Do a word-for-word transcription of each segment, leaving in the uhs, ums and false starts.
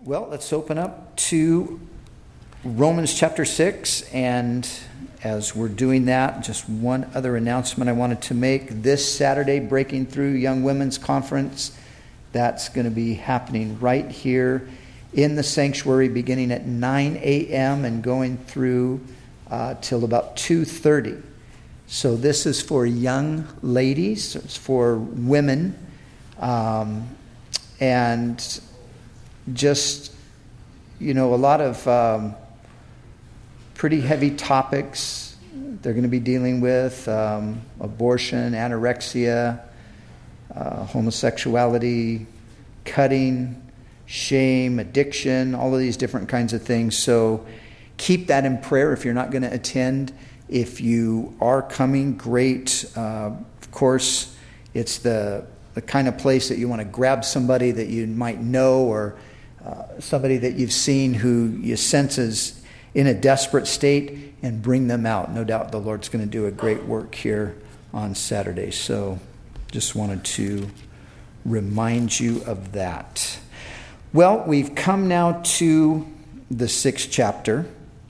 Well, let's open up to Romans chapter six, and as we're doing that, just one other announcement I wanted to make. This Saturday, Breaking Through Young Women's Conference, that's going to be happening right here in the sanctuary beginning at nine a.m. and going through uh, till about two thirty. So this is for young ladies, it's for women, um, and just, you know, a lot of um, pretty heavy topics they're going to be dealing with, um, abortion, anorexia, uh, homosexuality, cutting, shame, addiction, all of these different kinds of things. So keep that in prayer if you're not going to attend. If you are coming, great. Uh, of course, it's the the kind of place that you want to grab somebody that you might know, or uh, somebody that you've seen who you sense is in a desperate state, and bring them out. No doubt the Lord's going to do a great work here on Saturday. So just wanted to remind you of that. Well, we've come now to the sixth chapter.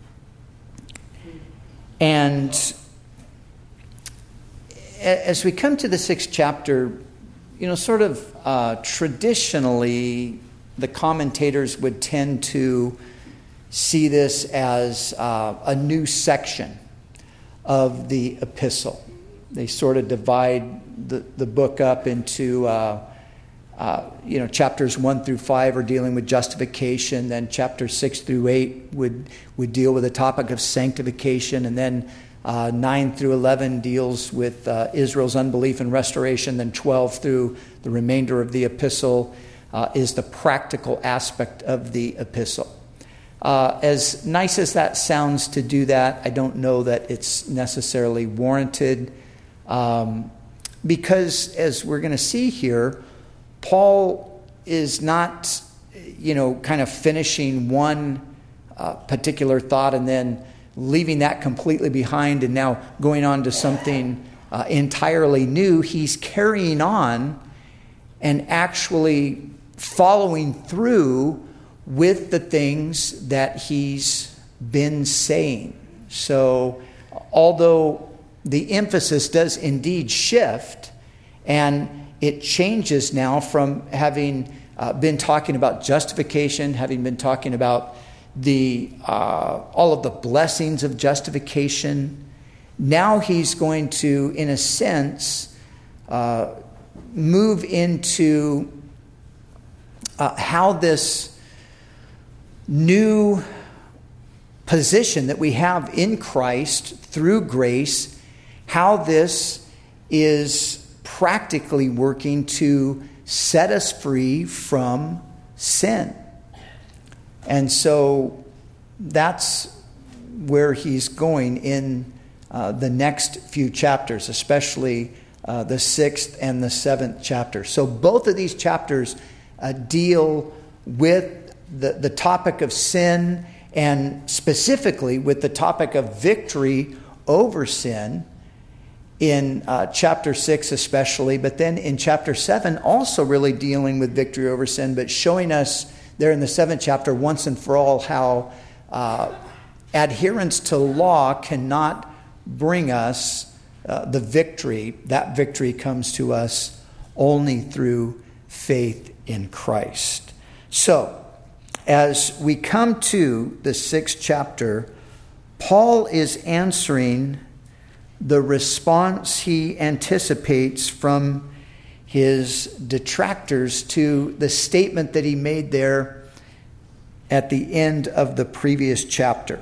And as we come to the sixth chapter, you know, sort of uh, traditionally, the commentators would tend to see this as uh, a new section of the epistle. They sort of divide the, the book up into, uh, uh, you know, chapters one through five are dealing with justification. Then chapters six through eight would, would deal with the topic of sanctification. And then uh, nine through eleven deals with uh, Israel's unbelief and restoration. Then twelve through the remainder of the epistle uh, is the practical aspect of the epistle. Uh, as nice as that sounds to do that, I don't know that it's necessarily warranted. Um, because as we're going to see here, Paul is not, you know, kind of finishing one uh, particular thought and then leaving that completely behind and now going on to something uh, entirely new. He's carrying on and actually following through with the things that he's been saying. So although the emphasis does indeed shift, and it changes now from having uh, been talking about justification, having been talking about the uh, all of the blessings of justification. Now he's going to, in a sense, uh, move into uh, how this new position that we have in Christ through grace, how this is practically working to set us free from sin. And so that's where he's going in uh, the next few chapters, especially uh, the sixth and the seventh chapter. So both of these chapters uh, deal with the, the topic of sin, and specifically with the topic of victory over sin in uh, chapter six especially, but then in chapter seven also really dealing with victory over sin, but showing us there in the seventh chapter once and for all how uh, adherence to law cannot bring us uh, the victory. That victory comes to us only through faith in Christ. So, as we come to the sixth chapter, Paul is answering the response he anticipates from his detractors to the statement that he made there at the end of the previous chapter.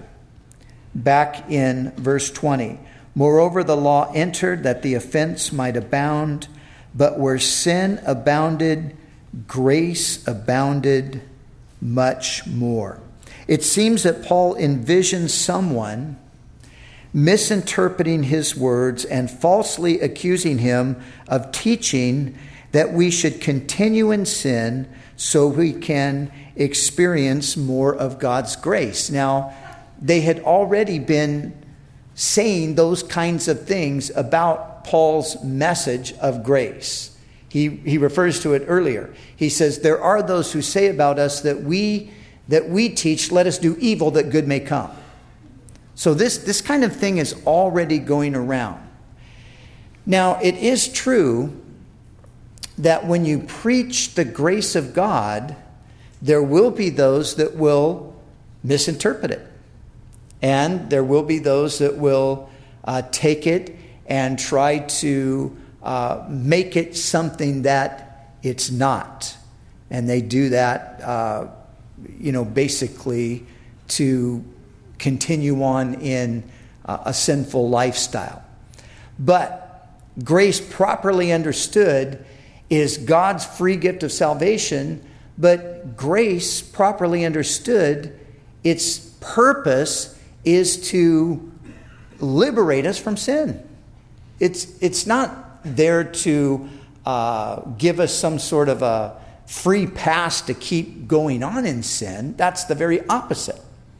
Back in verse twenty, moreover, the law entered that the offense might abound, but where sin abounded, grace abounded much more. It seems that Paul envisions someone misinterpreting his words and falsely accusing him of teaching that we should continue in sin so we can experience more of God's grace. Now, they had already been saying those kinds of things about Paul's message of grace. He, he refers to it earlier. He says, there are those who say about us that we that we teach, let us do evil that good may come. So this, this kind of thing is already going around. Now, it is true that when you preach the grace of God, there will be those that will misinterpret it. And there will be those that will uh, take it and try to uh, make it something that it's not. And they do that, uh, you know, basically to continue on in uh, a sinful lifestyle. But grace properly understood is God's free gift of salvation, but grace properly understood, its purpose is to liberate us from sin. It's, it's not there to uh, give us some sort of a free pass to keep going on in sin. That's the very opposite.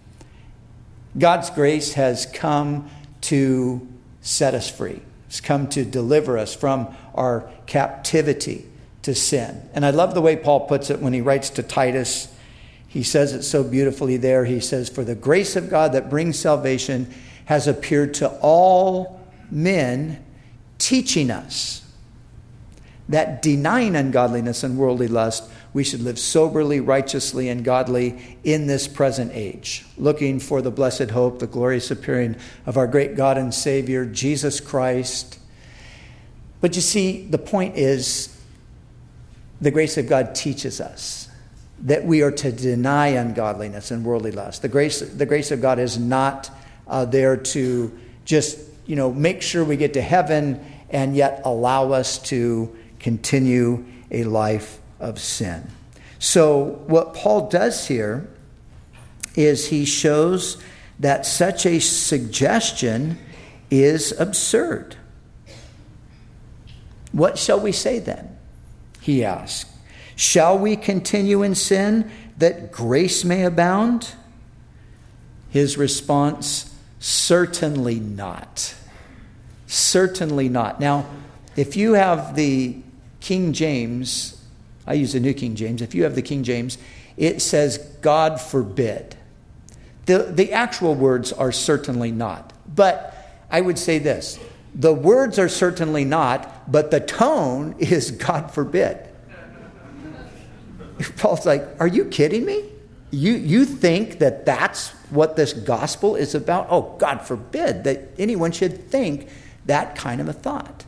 God's grace has come to set us free. It's come to deliver us from our captivity to sin. And I love the way Paul puts it when he writes to Titus. He says it so beautifully there. He says, "For the grace of God that brings salvation has appeared to all men, teaching us that denying ungodliness and worldly lust, we should live soberly, righteously, and godly in this present age, looking for the blessed hope, the glorious appearing of our great God and Savior, Jesus Christ." But you see, the point is, the grace of God teaches us that we are to deny ungodliness and worldly lust. The grace, the grace of God is not uh, there to just, you know, make sure we get to heaven and yet allow us to continue a life of sin. So what Paul does here is he shows that such a suggestion is absurd. What shall we say then? He asked. Shall we continue in sin that grace may abound? His response, certainly not. Certainly not. Now, if you have the King James, I use the New King James. If you have the King James, it says, God forbid. The, the actual words are certainly not. But I would say this. The words are certainly not, but the tone is God forbid. Paul's like, are you kidding me? You, you think that that's what this gospel is about? Oh, God forbid that anyone should think that kind of a thought.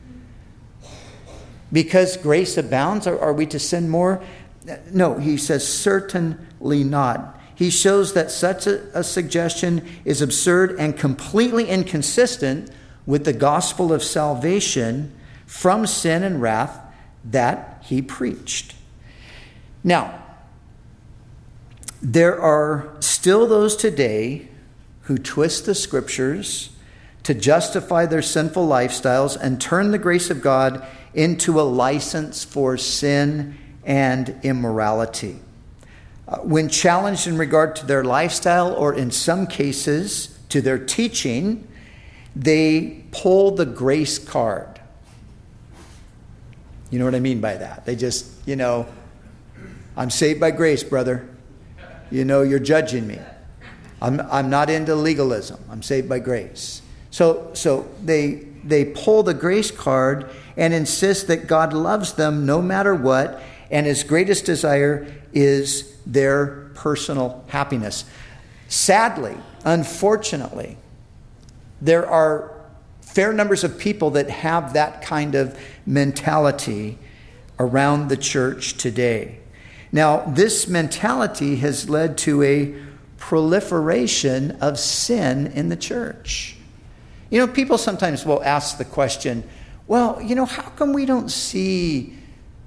Because grace abounds, are, are we to sin more? No, he says certainly not. He shows that such a, a suggestion is absurd and completely inconsistent with the gospel of salvation from sin and wrath that he preached. Now, there are still those today who twist the scriptures to justify their sinful lifestyles and turn the grace of God into a license for sin and immorality. Uh, when challenged in regard to their lifestyle, or in some cases to their teaching, they pull the grace card. You know what I mean by that? They just, you know, I'm saved by grace, brother. You know, you're judging me. I'm I'm not into legalism. I'm saved by grace. So so they they pull the grace card and insist that God loves them no matter what, and his greatest desire is their personal happiness. Sadly, unfortunately, there are fair numbers of people that have that kind of mentality around the church today. Now, this mentality has led to a proliferation of sin in the church. You know, people sometimes will ask the question, well, you know, how come we don't see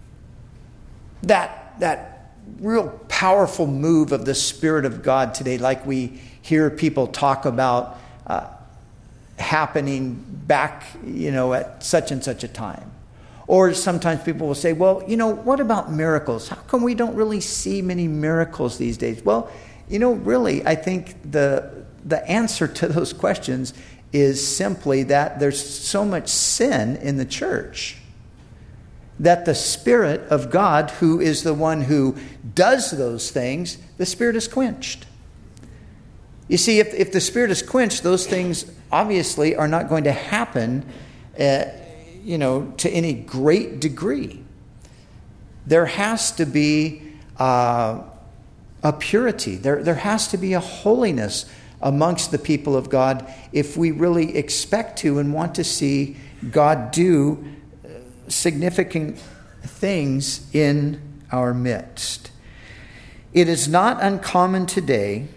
that, that real powerful move of the Spirit of God today, like we hear people talk about uh, happening back, you know, at such and such a time? Or sometimes people will say, well, you know, what about miracles? How come we don't really see many miracles these days? Well, you know, really, I think the the answer to those questions is simply that there's so much sin in the church. that the Spirit of God, who is the one who does those things, the Spirit is quenched. You see, if, if the Spirit is quenched, those things obviously are not going to happen, uh, you know, to any great degree. There has to be uh, a purity. There, there has to be a holiness amongst the people of God if we really expect to and want to see God do significant things in our midst. It is not uncommon today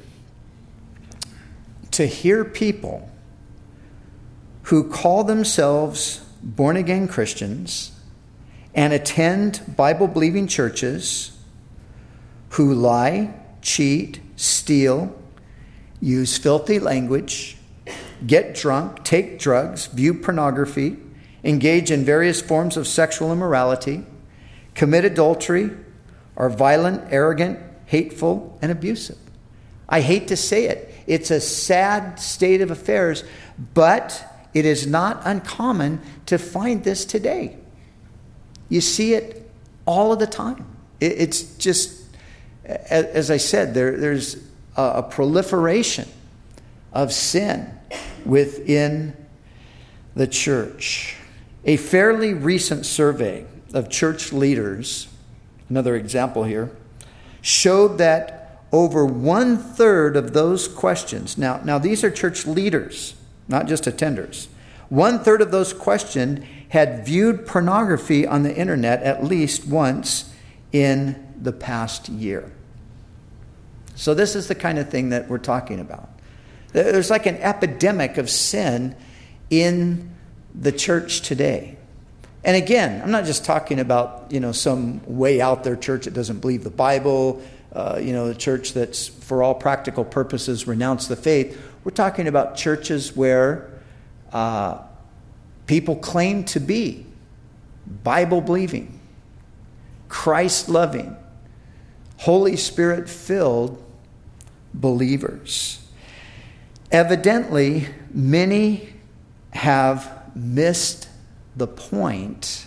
to hear people who call themselves born-again Christians and attend Bible-believing churches who lie, cheat, steal, use filthy language, get drunk, take drugs, view pornography, engage in various forms of sexual immorality, commit adultery, are violent, arrogant, hateful, and abusive. I hate to say it. It's a sad state of affairs, but it is not uncommon to find this today. You see it all of the time. It's just, as I said, there, there's a proliferation of sin within the church. A fairly recent survey of church leaders, another example here, showed that over one third of those questions, now, now these are church leaders, not just attenders. One third of those questioned had viewed pornography on the internet at least once in the past year. So this is the kind of thing that we're talking about. There's like an epidemic of sin in the church today. And again, I'm not just talking about, you know, some way out there church that doesn't believe the Bible, uh, you know, the church that's for all practical purposes renounced the faith. We're talking about churches where uh, people claim to be Bible-believing, Christ-loving, Holy Spirit-filled believers. Evidently, many have missed the point.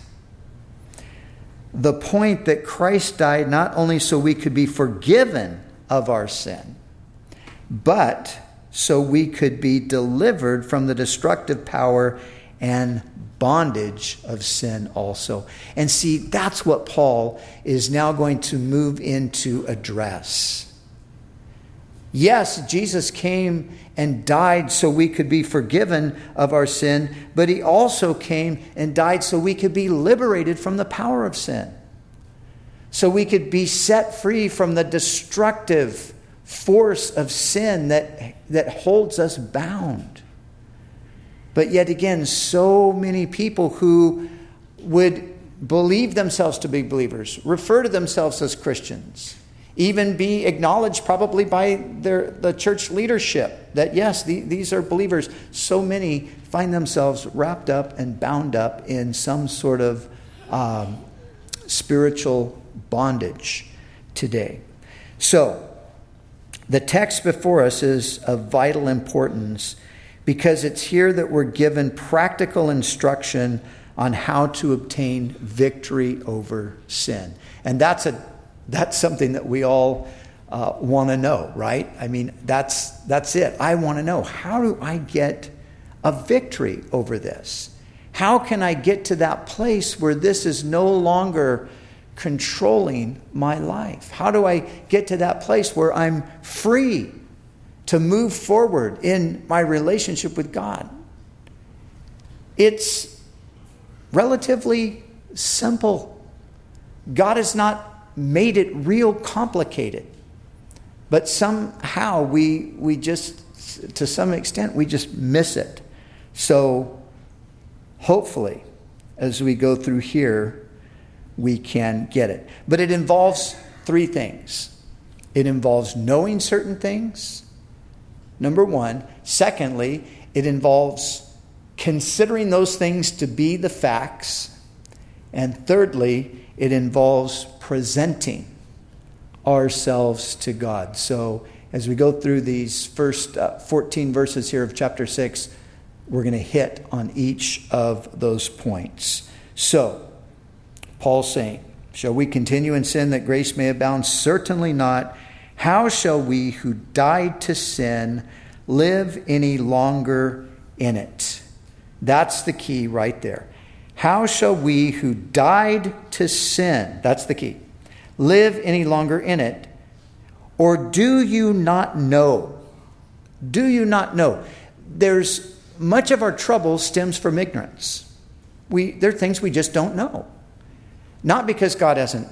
The point that Christ died not only so we could be forgiven of our sin, but so we could be delivered from the destructive power and bondage of sin also. And see, that's what Paul is now going to move into address. Yes, Jesus came and died so we could be forgiven of our sin, but he also came and died so we could be liberated from the power of sin. So we could be set free from the destructive force of sin that, that holds us bound. But yet again, so many people who would believe themselves to be believers, refer to themselves as Christians, even be acknowledged probably by their the church leadership that yes, the, these are believers. So many find themselves wrapped up and bound up in some sort of um, spiritual bondage today. So, the text before us is of vital importance because it's here that we're given practical instruction on how to obtain victory over sin. And that's a that's something that we all uh, want to know, right? I mean, that's that's it. I want to know, how do I get a victory over this? How can I get to that place where this is no longer controlling my life? How do I get to that place where I'm free to move forward in my relationship with God? It's relatively simple. God has not made it real complicated, but somehow we we just, to some extent, we just miss it. So hopefully, as we go through here, we can get it. But it involves three things. It involves knowing certain things, number one. Secondly, it involves considering those things to be the facts. And thirdly, it involves presenting ourselves to God. So as we go through these first uh, fourteen verses here of chapter six, we're going to hit on each of those points. So, Paul's saying. Shall we continue in sin that grace may abound? Certainly not. How shall we who died to sin live any longer in it? That's the key right there. How shall we who died to sin, that's the key, live any longer in it? Or do you not know? Do you not know? There's much of our trouble stems from ignorance. We, there are things we just don't know. Not because God hasn't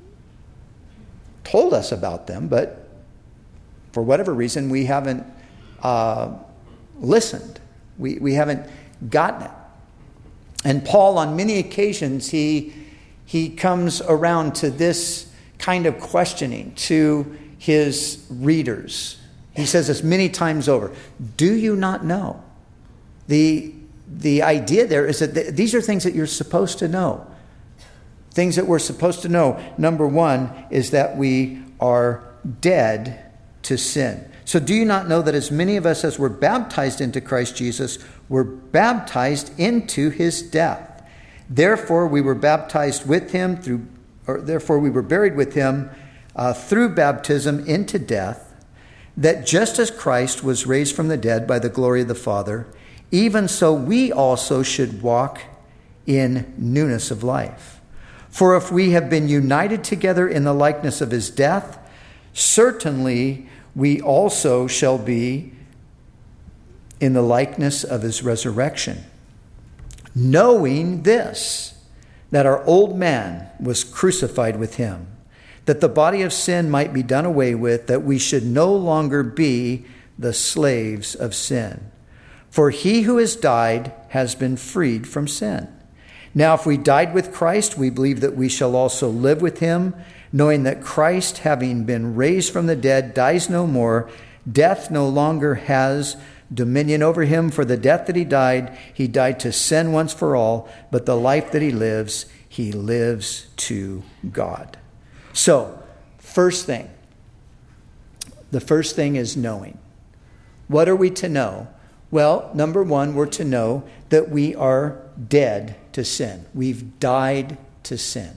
told us about them, but for whatever reason, we haven't uh, listened. We, we haven't gotten it. And Paul, on many occasions, he, he comes around to this kind of questioning to his readers. He says this many times over. Do you not know? The, the idea there is that th- these are things that you're supposed to know. Things that we're supposed to know. Number one is that we are dead to sin. So do you not know that as many of us as were baptized into Christ Jesus were baptized into his death? Therefore we were baptized with him through, or therefore we were buried with him uh, through baptism into death, that just as Christ was raised from the dead by the glory of the Father, even so we also should walk in newness of life. For if we have been united together in the likeness of his death, certainly we also shall be in the likeness of his resurrection. Knowing this, that our old man was crucified with him, that the body of sin might be done away with, that we should no longer be the slaves of sin. For he who has died has been freed from sin. Now, if we died with Christ, we believe that we shall also live with him, knowing that Christ, having been raised from the dead, dies no more. Death no longer has dominion over him. For the death that he died, he died to sin once for all, but the life that he lives, he lives to God. So, first thing, the first thing is knowing. What are we to know? Well, number one, we're to know that we are dead to sin. We've died to sin.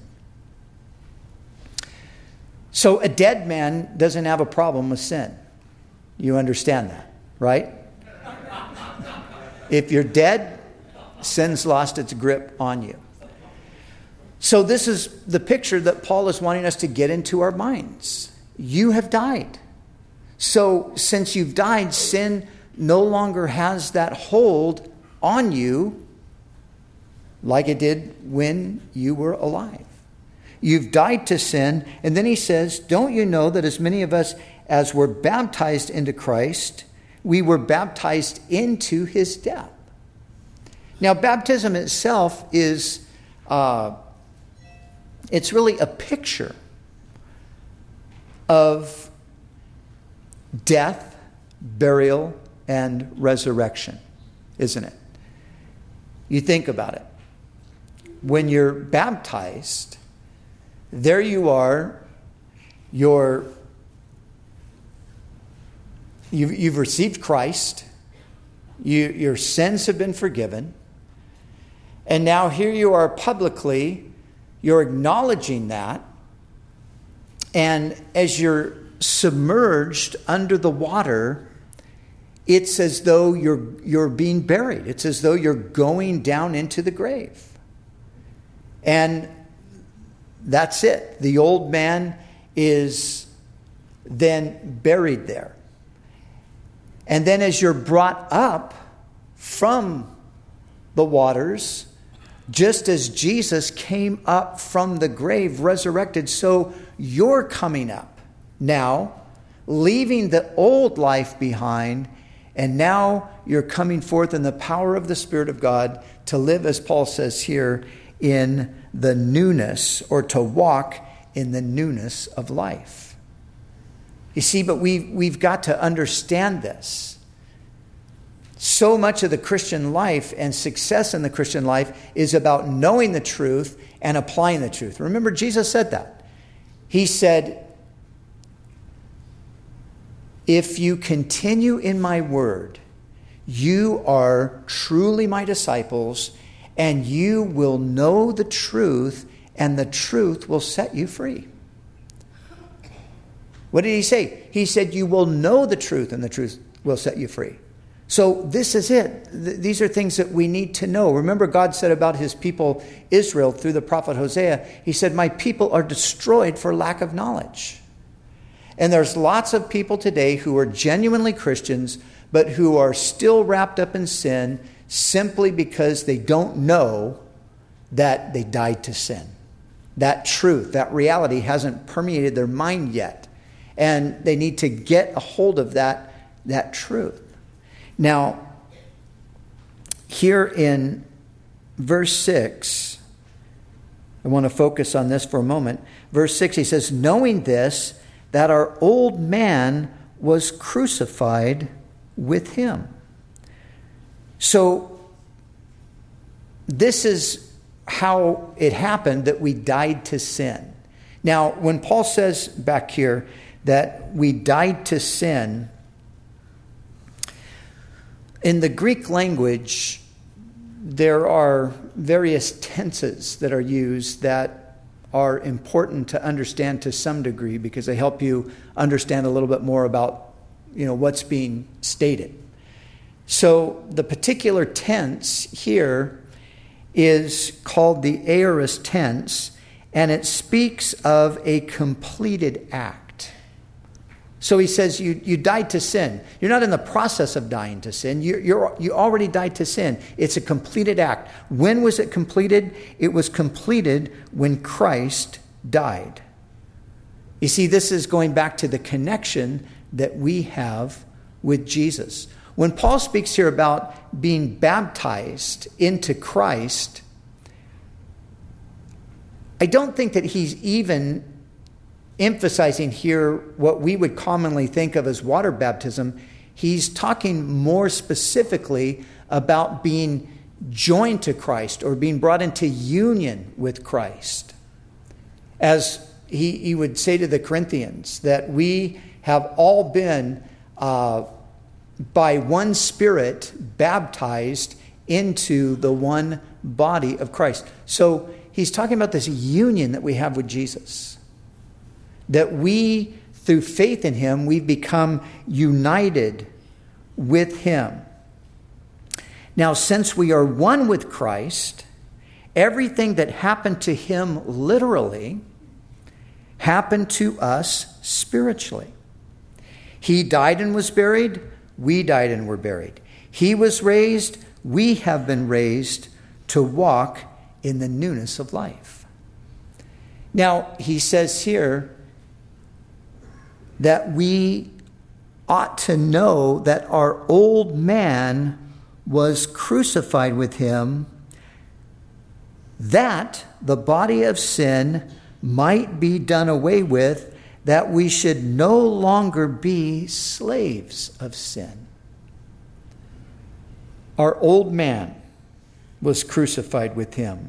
So a dead man doesn't have a problem with sin. You understand that, right? If you're dead, sin's lost its grip on you. So this is the picture that Paul is wanting us to get into our minds. You have died. So since you've died, sin no longer has that hold on you like it did when you were alive. You've died to sin. And then he says, don't you know that as many of us as were baptized into Christ, we were baptized into his death. Now, baptism itself is, uh, it's really a picture of death, burial, and resurrection, isn't it? You think about it. When you're baptized, there you are, you're, you've, you've received Christ, you, your sins have been forgiven, and now here you are publicly, you're acknowledging that, and as you're submerged under the water, it's as though you're, you're being buried. It's as though you're going down into the grave. And that's it. The old man is then buried there. And then as you're brought up from the waters, just as Jesus came up from the grave, resurrected, so you're coming up now, leaving the old life behind, and now you're coming forth in the power of the Spirit of God to live, as Paul says here, in the newness, or to walk in the newness of life. You see, but we've, we've got to understand this. So much of the Christian life and success in the Christian life is about knowing the truth and applying the truth. Remember, Jesus said that. He said, if you continue in my word, you are truly my disciples, and you will know the truth, and the truth will set you free. What did he say? He said, you will know the truth, and the truth will set you free. So this is it. Th- these are things that we need to know. Remember, God said about his people Israel through the prophet Hosea, he said, my people are destroyed for lack of knowledge. And there's lots of people today who are genuinely Christians, but who are still wrapped up in sin simply because they don't know that they died to sin. That truth, that reality hasn't permeated their mind yet. And they need to get a hold of that, that truth. Now, here in verse six, I want to focus on this for a moment. Verse six, he says, knowing this, that our old man was crucified with him. So, this is how it happened that we died to sin. Now, when Paul says back here that we died to sin, in the Greek language, there are various tenses that are used that are important to understand to some degree because they help you understand a little bit more about, you know, what's being stated. So the particular tense here is called the aorist tense, and it speaks of a completed act. So he says you, you died to sin. You're not in the process of dying to sin. You, you're, you already died to sin. It's a completed act. When was it completed? It was completed when Christ died. You see, this is going back to the connection that we have with Jesus. When Paul speaks here about being baptized into Christ, I don't think that he's even emphasizing here what we would commonly think of as water baptism. He's talking more specifically about being joined to Christ or being brought into union with Christ. As he, he would say to the Corinthians, that we have all been uh, by one Spirit baptized into the one body of Christ. So he's talking about this union that we have with Jesus. That we, through faith in him, we've become united with him. Now, since we are one with Christ, everything that happened to him literally happened to us spiritually. He died and was buried. We died and were buried. He was raised. We have been raised to walk in the newness of life. Now, he says here that we ought to know that our old man was crucified with him, that the body of sin might be done away with, that we should no longer be slaves of sin. Our old man was crucified with him.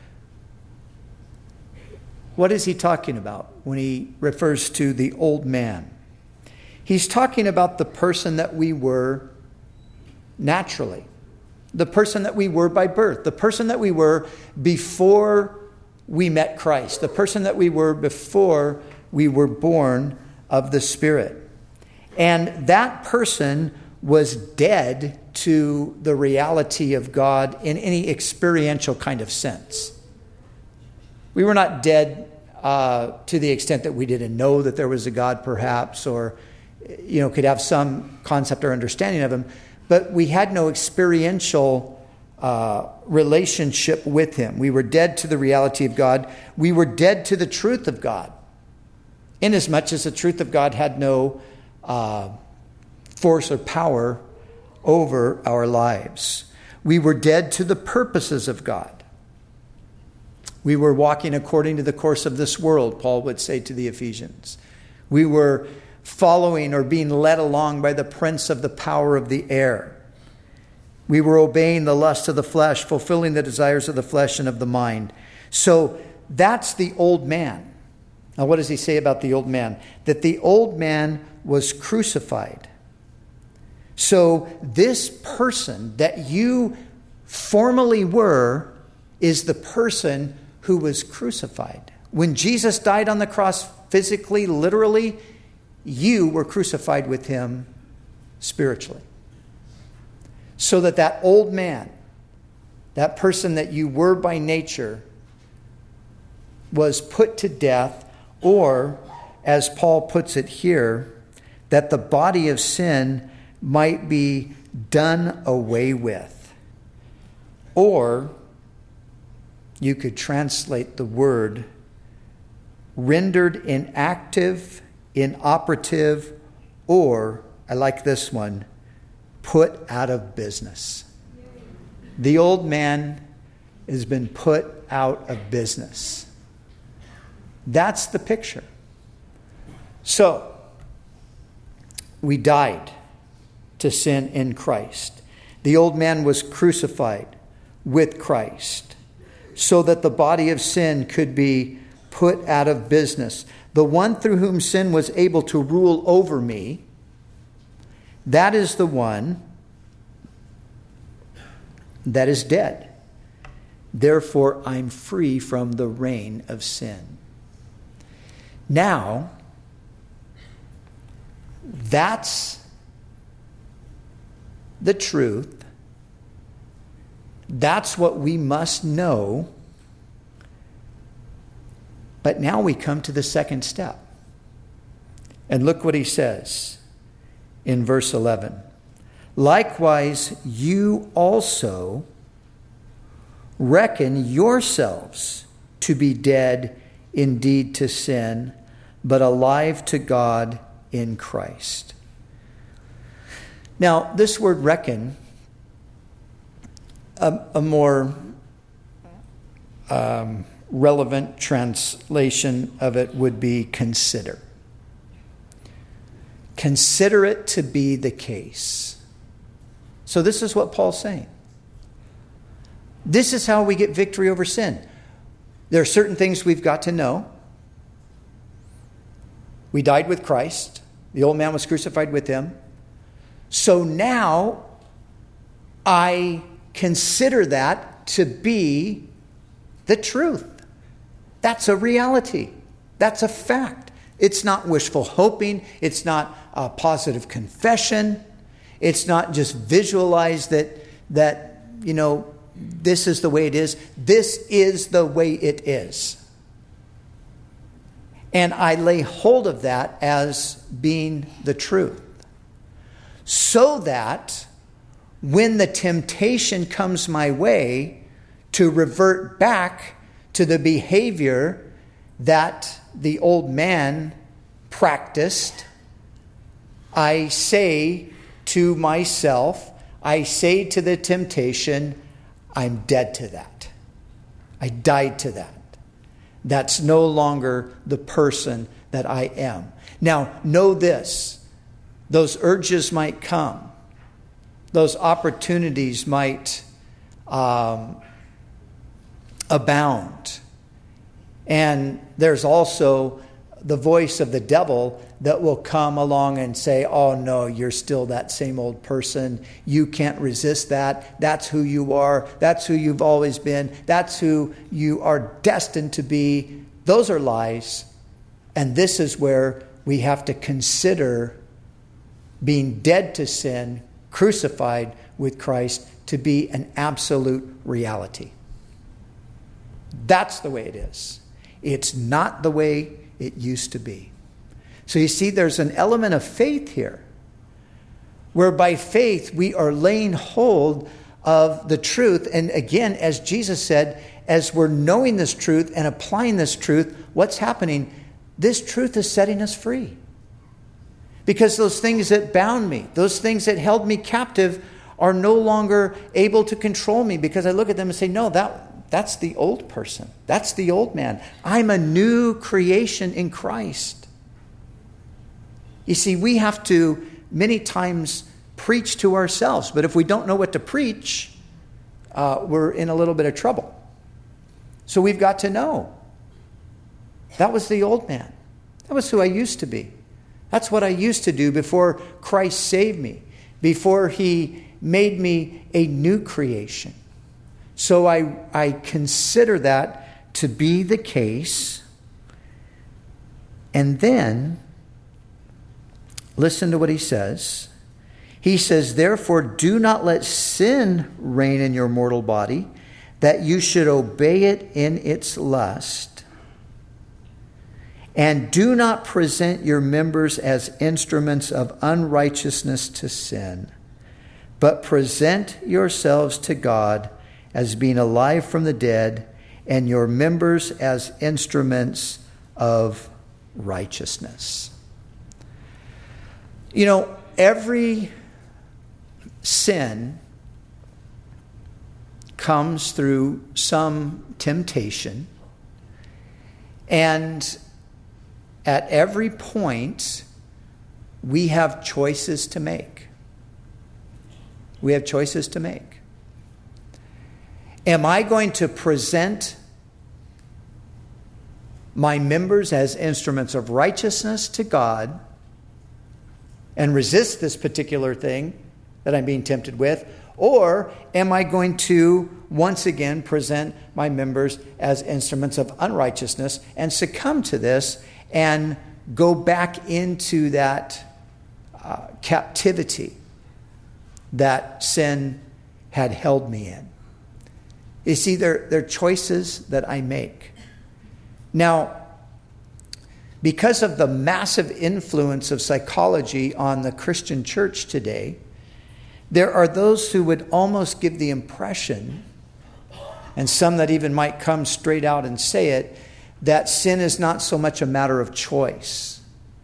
What is he talking about when he refers to the old man? He's talking about the person that we were naturally, the person that we were by birth, the person that we were before we met Christ, the person that we were before we were born of the Spirit. And that person was dead to the reality of God in any experiential kind of sense. We were not dead uh, to the extent that we didn't know that there was a God, perhaps, or you know, could have some concept or understanding of him, but we had no experiential uh, relationship with him. We were dead to the reality of God. We were dead to the truth of God, inasmuch as the truth of God had no uh, force or power over our lives. We were dead to the purposes of God. We were walking according to the course of this world, Paul would say to the Ephesians. We were following or being led along by the prince of the power of the air. We were obeying the lust of the flesh, fulfilling the desires of the flesh and of the mind. So that's the old man. Now, what does he say about the old man? That the old man was crucified. So this person that you formerly were is the person who was crucified. When Jesus died on the cross physically, literally, you were crucified with him spiritually. So that that old man, that person that you were by nature, was put to death, or, as Paul puts it here, that the body of sin might be done away with. Or, you could translate the word rendered inactive, inoperative, or, I like this one, put out of business. The old man has been put out of business. That's the picture. So, we died to sin in Christ. The old man was crucified with Christ so that the body of sin could be put out of business. The one through whom sin was able to rule over me, that is the one that is dead. Therefore, I'm free from the reign of sin. Now, that's the truth. That's what we must know. But now we come to the second step. And look what he says in verse eleven. Likewise, you also reckon yourselves to be dead indeed to sin, but alive to God in Christ. Now, this word reckon, a, a more um, relevant translation of it would be consider. Consider it to be the case. So this is what Paul's saying. This is how we get victory over sin. There are certain things we've got to know. We died with Christ. The old man was crucified with him. So now I consider that to be the truth. That's a reality. That's a fact. It's not wishful hoping. It's not a positive confession. It's not just visualize that, that, you know, this is the way it is. This is the way it is. And I lay hold of that as being the truth. So that when the temptation comes my way to revert back to the behavior that the old man practiced, I say to myself, I say to the temptation, I'm dead to that. I died to that. That's no longer the person that I am. Now, know this. Those urges might come. Those opportunities might um, abound. And there's also the voice of the devil that will come along and say, oh no, you're still that same old person. You can't resist that. That's who you are. That's who you've always been. That's who you are destined to be. Those are lies. And this is where we have to consider being dead to sin, crucified with Christ, to be an absolute reality. That's the way it is. It's not the way it used to be. So you see, there's an element of faith here, where by faith we are laying hold of the truth. And again, as Jesus said, as we're knowing this truth and applying this truth, what's happening? This truth is setting us free. Because those things that bound me, those things that held me captive, are no longer able to control me, because I look at them and say, no, that that's the old person. That's the old man. I'm a new creation in Christ. You see, we have to many times preach to ourselves. But if we don't know what to preach, uh, we're in a little bit of trouble. So we've got to know. That was the old man. That was who I used to be. That's what I used to do before Christ saved me, before he made me a new creation. So I, I consider that to be the case. And then, listen to what he says. He says, therefore, do not let sin reign in your mortal body, that you should obey it in its lust. And do not present your members as instruments of unrighteousness to sin, but present yourselves to God as being alive from the dead, and your members as instruments of righteousness. You know, every sin comes through some temptation, and at every point we have choices to make. We have choices to make. Am I going to present my members as instruments of righteousness to God and resist this particular thing that I'm being tempted with? Or am I going to once again present my members as instruments of unrighteousness and succumb to this and go back into that uh, captivity that sin had held me in? You see, they're, they're choices that I make. Now, because of the massive influence of psychology on the Christian church today, there are those who would almost give the impression, and some that even might come straight out and say it, that sin is not so much a matter of choice.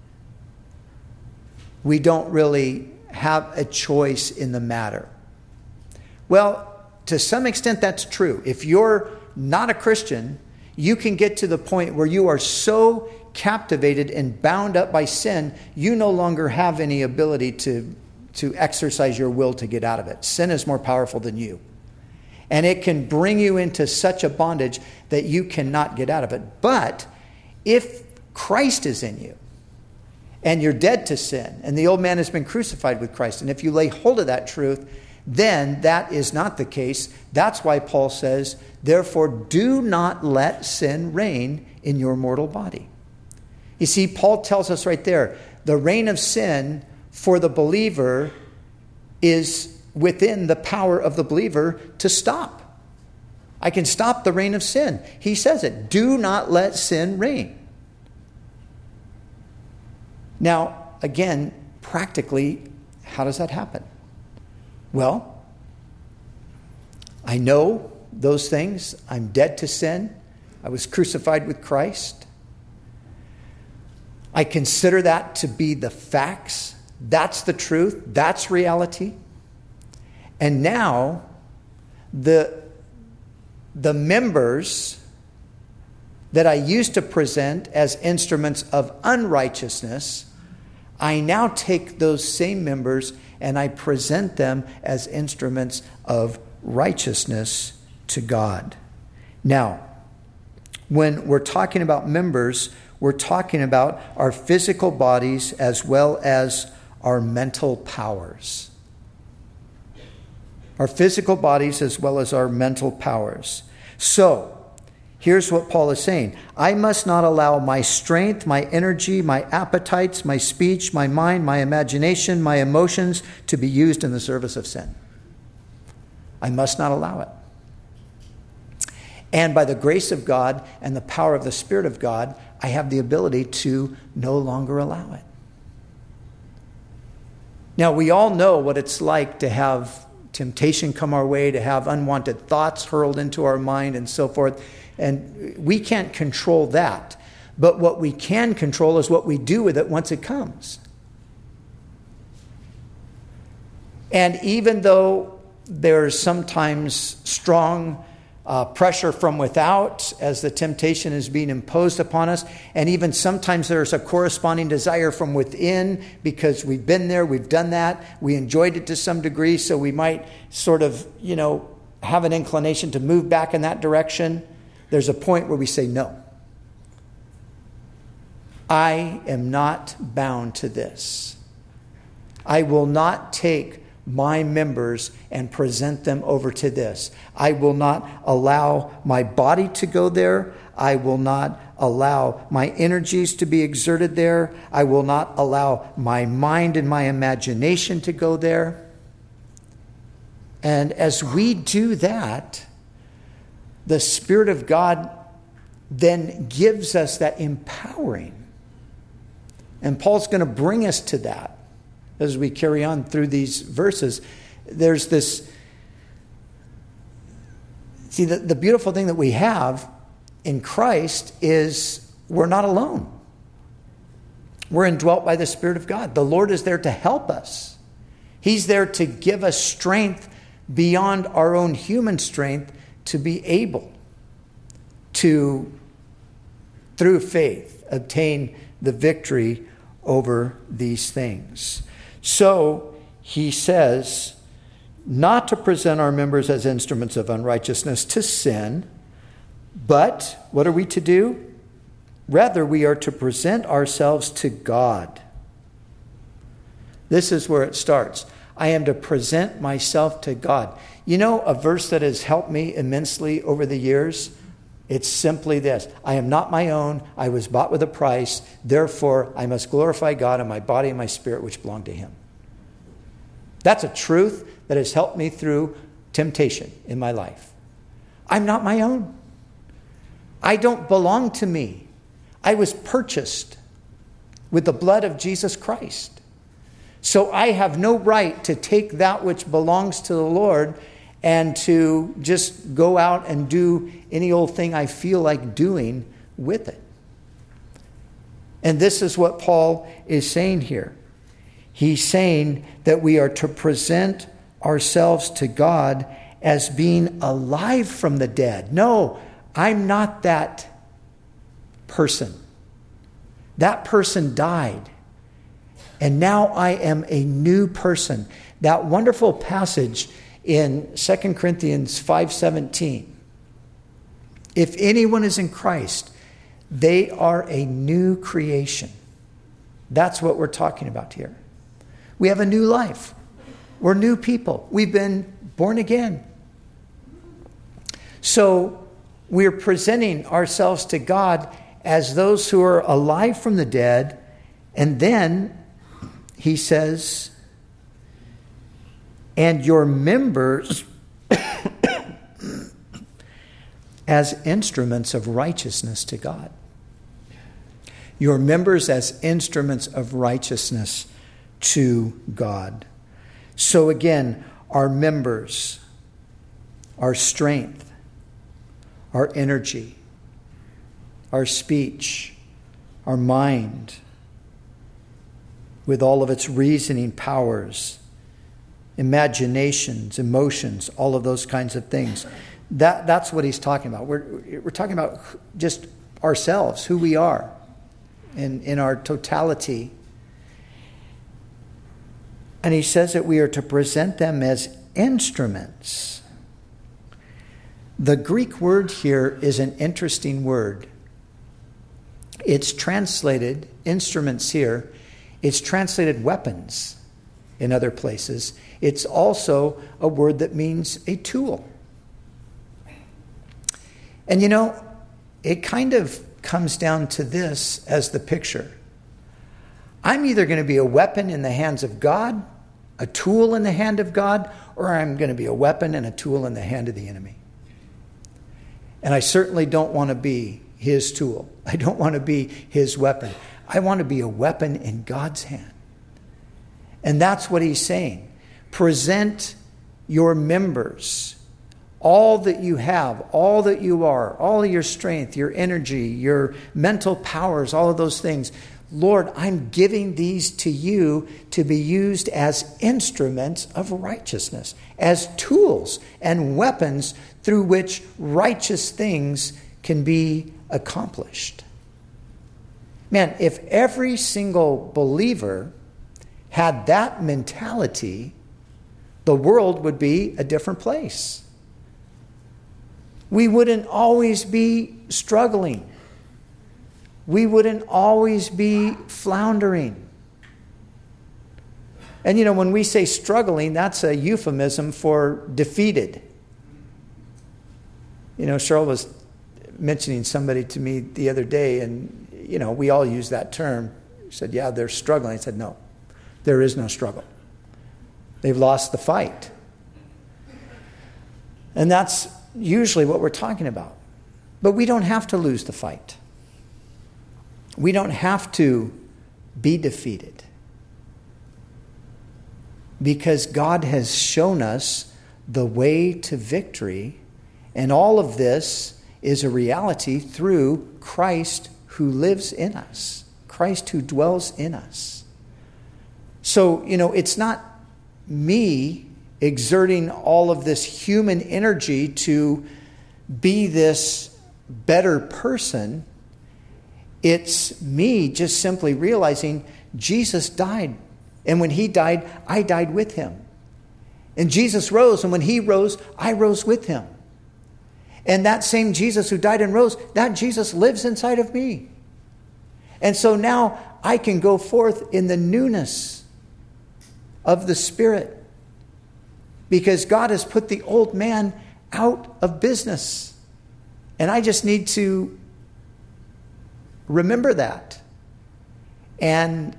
We don't really have a choice in the matter. Well, to some extent that's true. If you're not a Christian, you can get to the point where you are so captivated and bound up by sin, you no longer have any ability to, to exercise your will to get out of it. Sin is more powerful than you. And it can bring you into such a bondage that you cannot get out of it. But if Christ is in you, and you're dead to sin, and the old man has been crucified with Christ, and if you lay hold of that truth, then that is not the case. That's why Paul says, therefore, do not let sin reign in your mortal body. You see, Paul tells us right there, the reign of sin for the believer is within the power of the believer to stop. I can stop the reign of sin. He says it. Do not let sin reign. Now, again, practically, how does that happen? Well, I know those things. I'm dead to sin. I was crucified with Christ. I consider that to be the facts. That's the truth. That's reality. And now, the, the members that I used to present as instruments of unrighteousness, I now take those same members and I present them as instruments of righteousness to God. Now, when we're talking about members, we're talking about our physical bodies as well as our mental powers. Our physical bodies as well as our mental powers. So, here's what Paul is saying. I must not allow my strength, my energy, my appetites, my speech, my mind, my imagination, my emotions to be used in the service of sin. I must not allow it. And by the grace of God and the power of the Spirit of God, I have the ability to no longer allow it. Now, we all know what it's like to have temptation come our way, to have unwanted thoughts hurled into our mind and so forth. And we can't control that. But what we can control is what we do with it once it comes. And even though there's sometimes strong uh, pressure from without as the temptation is being imposed upon us, and even sometimes there's a corresponding desire from within because we've been there, we've done that, we enjoyed it to some degree, so we might sort of, you know, have an inclination to move back in that direction. There's a point where we say, no, I am not bound to this. I will not take my members and present them over to this. I will not allow my body to go there. I will not allow my energies to be exerted there. I will not allow my mind and my imagination to go there. And as we do that, the Spirit of God then gives us that empowering. And Paul's going to bring us to that as we carry on through these verses. There's this, see, the, the beautiful thing that we have in Christ is we're not alone. We're indwelt by the Spirit of God. The Lord is there to help us. He's there to give us strength beyond our own human strength to be able to, through faith, obtain the victory over these things. So he says, not to present our members as instruments of unrighteousness to sin, but what are we to do? Rather, we are to present ourselves to God. This is where it starts. I am to present myself to God. You know, a verse that has helped me immensely over the years, it's simply this. I am not my own. I was bought with a price. Therefore, I must glorify God in my body and my spirit, which belong to him. That's a truth that has helped me through temptation in my life. I'm not my own. I don't belong to me. I was purchased with the blood of Jesus Christ. So I have no right to take that which belongs to the Lord and to just go out and do any old thing I feel like doing with it. And this is what Paul is saying here. He's saying that we are to present ourselves to God as being alive from the dead. No, I'm not that person. That person died. And now I am a new person. That wonderful passage in Second Corinthians five seventeen. If anyone is in Christ, they are a new creation. That's what we're talking about here. We have a new life. We're new people. We've been born again. So we're presenting ourselves to God as those who are alive from the dead. And then he says, and your members as instruments of righteousness to God. Your members as instruments of righteousness to God. So again, our members, our strength, our energy, our speech, our mind, with all of its reasoning powers, imaginations, emotions, all of those kinds of things. That, that's what he's talking about. We're, we're talking about just ourselves, who we are in, in our totality. And he says that we are to present them as instruments. The Greek word here is an interesting word. It's translated, instruments here, it's translated weapons in other places. It's also a word that means a tool. And you know, it kind of comes down to this as the picture. I'm either going to be a weapon in the hands of God, a tool in the hand of God, or I'm going to be a weapon and a tool in the hand of the enemy. And I certainly don't want to be his tool. I don't want to be his weapon. I want to be a weapon in God's hand. And that's what he's saying. Present your members, all that you have, all that you are, all of your strength, your energy, your mental powers, all of those things. Lord, I'm giving these to you to be used as instruments of righteousness, as tools and weapons through which righteous things can be accomplished. Man, if every single believer had that mentality, the world would be a different place. We wouldn't always be struggling. We wouldn't always be floundering. And you know, when we say struggling, that's a euphemism for defeated. You know, Cheryl was mentioning somebody to me the other day, and, you know, we all use that term. He said, yeah, they're struggling. I said, no, there is no struggle. They've lost the fight. And that's usually what we're talking about. But we don't have to lose the fight. We don't have to be defeated. Because God has shown us the way to victory, and all of this is a reality through Christ who lives in us, Christ who dwells in us. So, you know, it's not me exerting all of this human energy to be this better person. It's me just simply realizing Jesus died. And when he died, I died with him. And Jesus rose. And when he rose, I rose with him. And that same Jesus who died and rose, that Jesus lives inside of me. And so now I can go forth in the newness of the Spirit. Because God has put the old man out of business. And I just need to remember that. And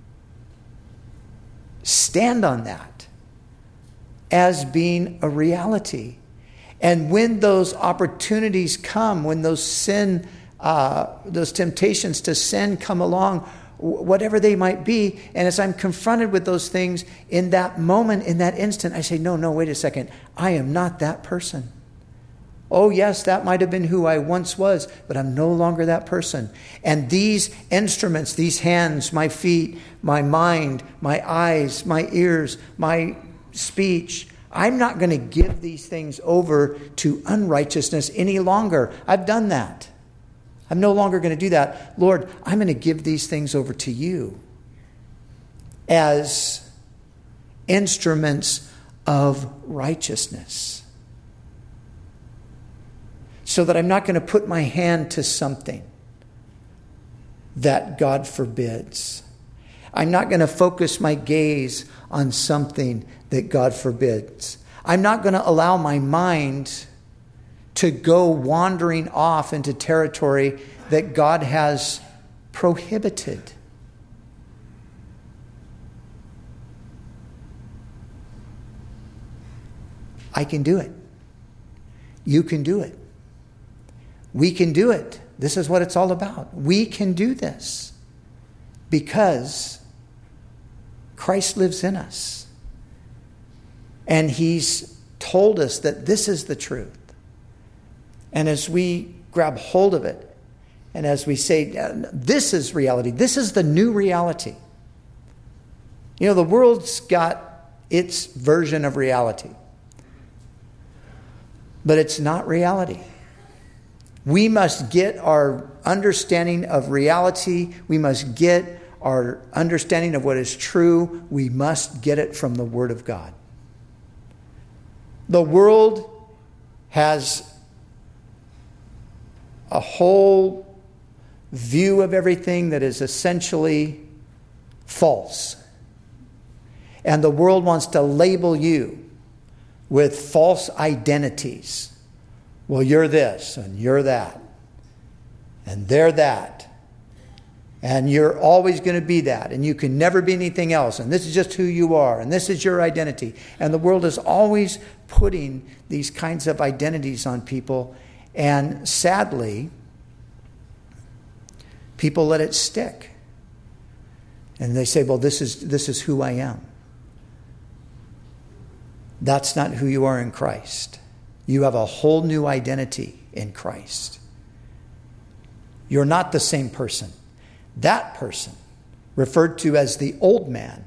stand on that as being a reality. And when those opportunities come, when those sin, uh, those temptations to sin come along, whatever they might be, and as I'm confronted with those things, in that moment, in that instant, I say, no, no, wait a second. I am not that person. Oh, yes, that might have been who I once was, but I'm no longer that person. And these instruments, these hands, my feet, my mind, my eyes, my ears, my speech, I'm not going to give these things over to unrighteousness any longer. I've done that. I'm no longer going to do that. Lord, I'm going to give these things over to you as instruments of righteousness. So that I'm not going to put my hand to something that God forbids. I'm not going to focus my gaze on something that God forbids. I'm not going to allow my mind to go wandering off into territory that God has prohibited. I can do it. You can do it. We can do it. This is what it's all about. We can do this because Christ lives in us. And he's told us that this is the truth. And as we grab hold of it, and as we say, this is reality, this is the new reality. You know, the world's got its version of reality. But it's not reality. We must get our understanding of reality. We must get our understanding of what is true. We must get it from the Word of God. The world has a whole view of everything that is essentially false. And the world wants to label you with false identities. Well, you're this, and you're that, and they're that, and you're always going to be that, and you can never be anything else, and this is just who you are, and this is your identity. And the world is always putting these kinds of identities on people, and sadly, people let it stick. And they say, well, this is this is who I am. That's not who you are in Christ. You have a whole new identity in Christ. You're not the same person. That person, referred to as the old man,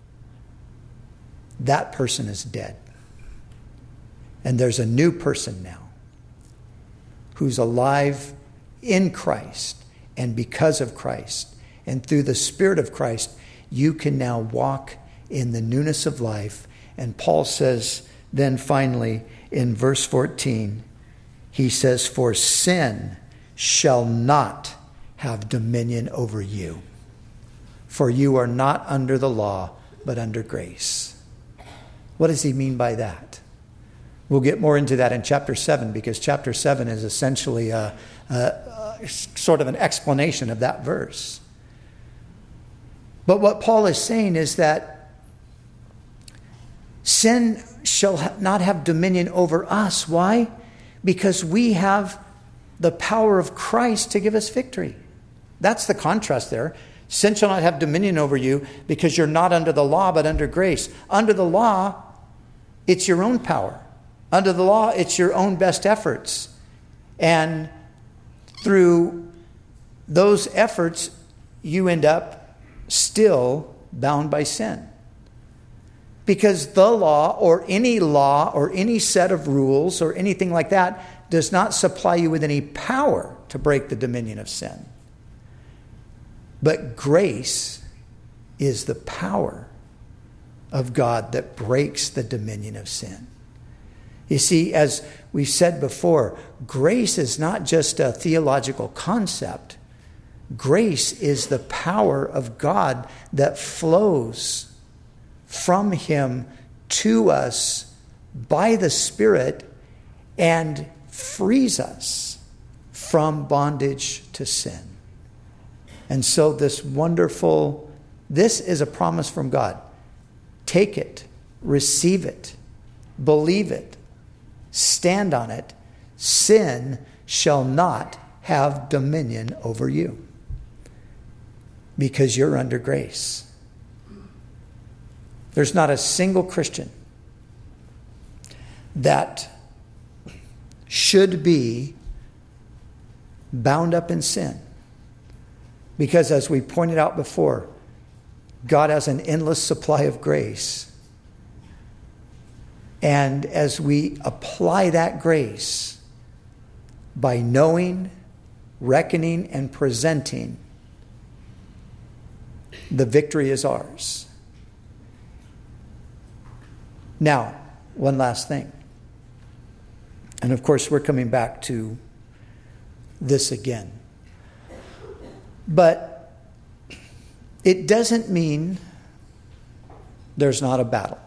that person is dead. And there's a new person now who's alive in Christ, and because of Christ and through the Spirit of Christ, you can now walk in the newness of life. And Paul says then finally in verse fourteen, he says, for sin shall not have dominion over you, for you are not under the law, but under grace. What does he mean by that? We'll get more into that in chapter seven, because chapter seven is essentially a, a, a sort of an explanation of that verse. But what Paul is saying is that sin shall not have dominion over us. Why? Because we have the power of Christ to give us victory. That's the contrast there. Sin shall not have dominion over you because you're not under the law but under grace. Under the law, it's your own power. Under the law, it's your own best efforts. And through those efforts, you end up still bound by sin. Because the law, or any law, or any set of rules, or anything like that, does not supply you with any power to break the dominion of sin. But grace is the power of God that breaks the dominion of sin. You see, as we've said before, grace is not just a theological concept. Grace is the power of God that flows from Him to us by the Spirit and frees us from bondage to sin. And so this wonderful, this is a promise from God. Take it, receive it, believe it, stand on it. Sin shall not have dominion over you because you're under grace. There's not a single Christian that should be bound up in sin. Because as we pointed out before, God has an endless supply of grace. And as we apply that grace by knowing, reckoning, and presenting, the victory is ours. Now, one last thing. And of course, we're coming back to this again. But it doesn't mean there's not a battle.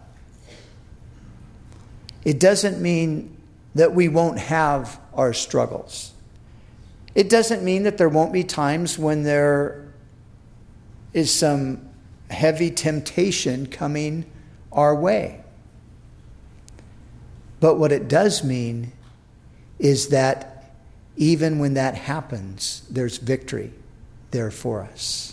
It doesn't mean that we won't have our struggles. It doesn't mean that there won't be times when there is some heavy temptation coming our way. But what it does mean is that even when that happens, there's victory there for us.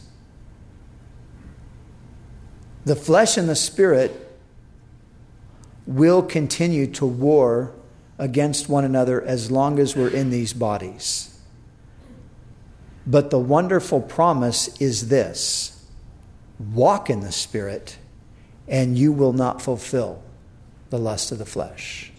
The flesh and the spirit will continue to war against one another as long as we're in these bodies. But the wonderful promise is this: walk in the Spirit, and you will not fulfill the lust of the flesh.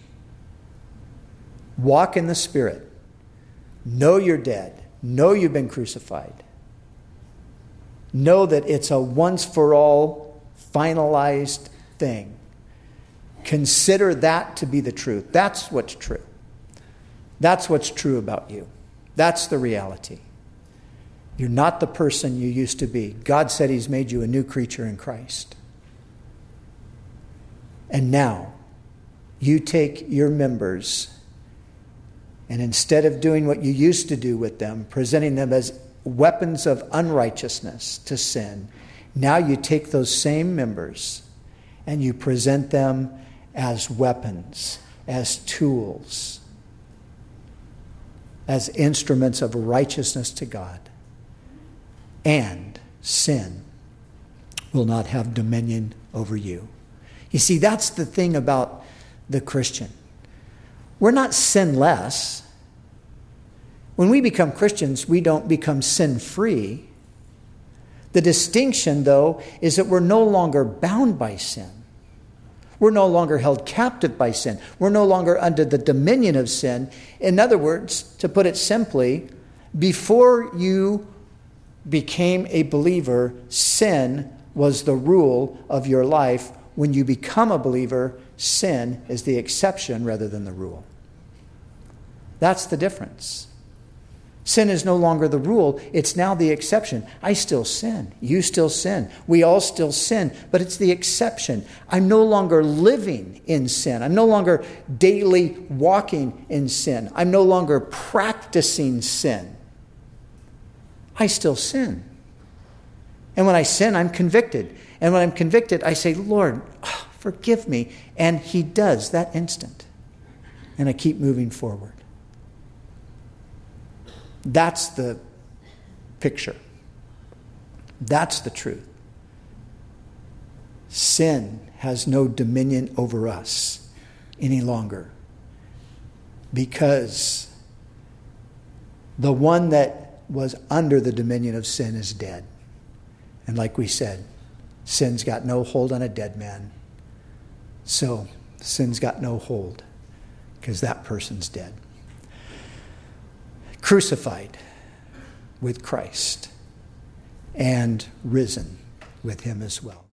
Walk in the Spirit. Know you're dead. Know you've been crucified. Know that it's a once-for-all, finalized thing. Consider that to be the truth. That's what's true. That's what's true about you. That's the reality. You're not the person you used to be. God said He's made you a new creature in Christ. And now, you take your members, and instead of doing what you used to do with them, presenting them as weapons of unrighteousness to sin, now you take those same members and you present them as weapons, as tools, as instruments of righteousness to God. And sin will not have dominion over you. You see, that's the thing about the Christian. We're not sinless. When we become Christians, we don't become sin-free. The distinction, though, is that we're no longer bound by sin. We're no longer held captive by sin. We're no longer under the dominion of sin. In other words, to put it simply, before you became a believer, sin was the rule of your life. When you become a believer, sin is the exception rather than the rule. That's the difference. Sin is no longer the rule. It's now the exception. I still sin. You still sin. We all still sin, but it's the exception. I'm no longer living in sin. I'm no longer daily walking in sin. I'm no longer practicing sin. I still sin. And when I sin, I'm convicted. And when I'm convicted, I say, Lord, forgive me. And he does that instant. And I keep moving forward. That's the picture. That's the truth. Sin has no dominion over us any longer, because the one that was under the dominion of sin is dead. And like we said, sin's got no hold on a dead man. So sin's got no hold because that person's dead. Crucified with Christ and risen with him as well.